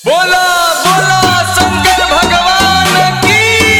बोला बोला शंकर भगवान की।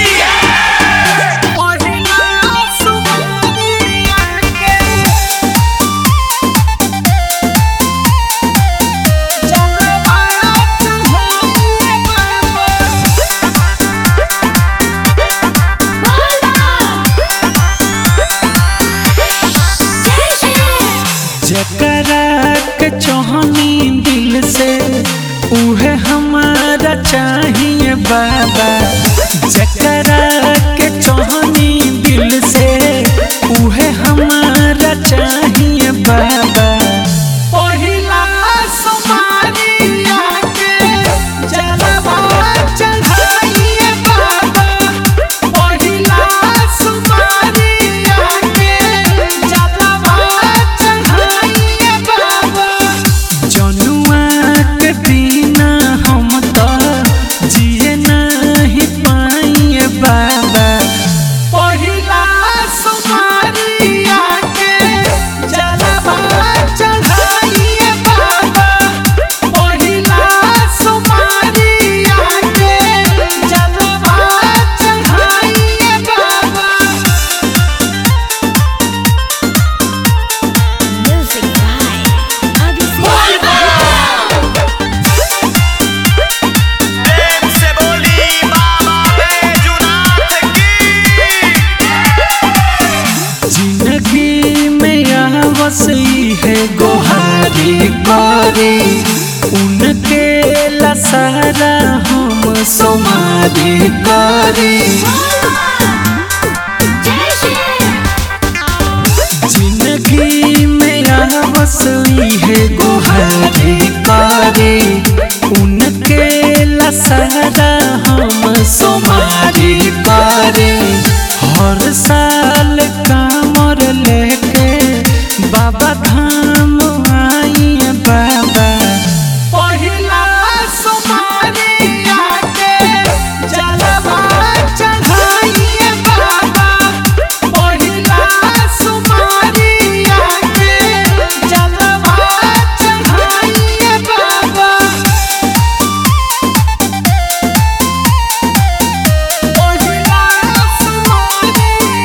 जकरा के चाहनी दिल से उहे हमारा चाहिए बाबा। जकरा के चाहनी दिल से उहे हमारा चाहिए बाबा। पहिला सोमवारी आके जलवा चढ़ाइए बाबा। पहिला सोमवारी आके जलवा चढ़ाइए बाबा। जनुआ के बिना हम तो जिए नहीं पाइए बाबा। पहिला सोमवारी आके जलवा चढ़ाइए बाबा। पहिला सोमवारी आके जलवा चढ़ाइए बाबा। Music by Abhishek. प्रेम से बोली बाबा बैजूनाथ की। जिंदगी में आवसी है गोहारी बारी। उनके लसारा हम सोमारी करी। जिंदगी में आवसी है गोहारी बारी। उनके लसारा हम सोमारी करी। हर साल कामर लेके बाबा धाम आइए बाबा। पहिला सोमवारी आके जलवा चढ़ाइए बाबा। पहिला सोमवारी आके जलवा चढ़ाइए बाबा। पहिला सोमवारी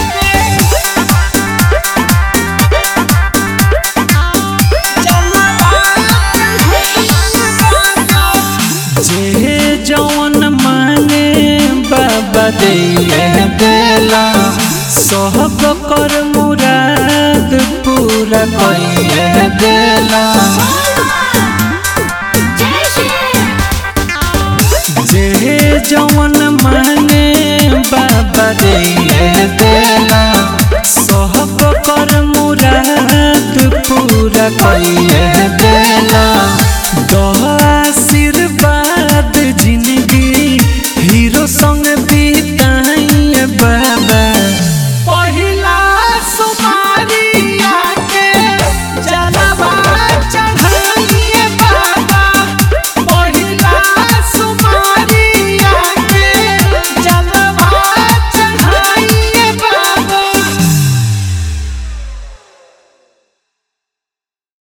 जे जौन माने बाबा दिए देला। सब कर मुराद पूरा कइए देला। जे जौन माने बाबा दिए देला। सब कर मुराद पूरा कइए देला।